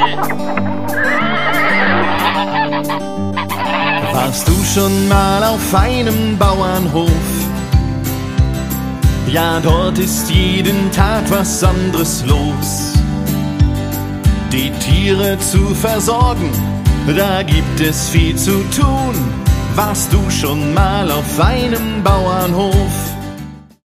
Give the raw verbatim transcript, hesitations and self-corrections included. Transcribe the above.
Warst du schon mal auf einem Bauernhof? Ja, dort ist jeden Tag was anderes los. Die Tiere zu versorgen, da gibt es viel zu tun. Warst du schon mal auf einem Bauernhof?